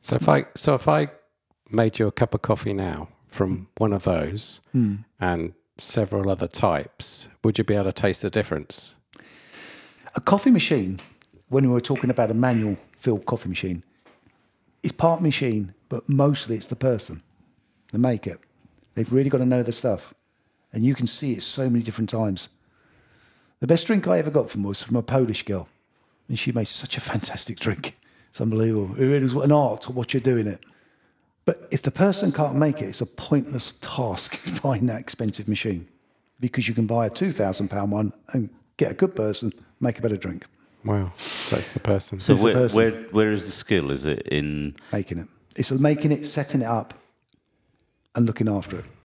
So if I made you a cup of coffee now from one of those and several other types, would you be able to taste the difference? A coffee machine, when we were talking about a manual filled coffee machine, is part machine, but mostly it's the person that make it. They've really got to know the stuff. And you can see it so many different times. The best drink I ever got was from a Polish girl. And she made such a fantastic drink. It's unbelievable. It really was an art to watch her doing it. But if the person can't make it, it's a pointless task buying that expensive machine. Because you can buy a £2,000 one and get a good person, make a better drink. Wow, so it's the person. So where is the skill? Is it in... Making it. It's making it, setting it up and looking after it.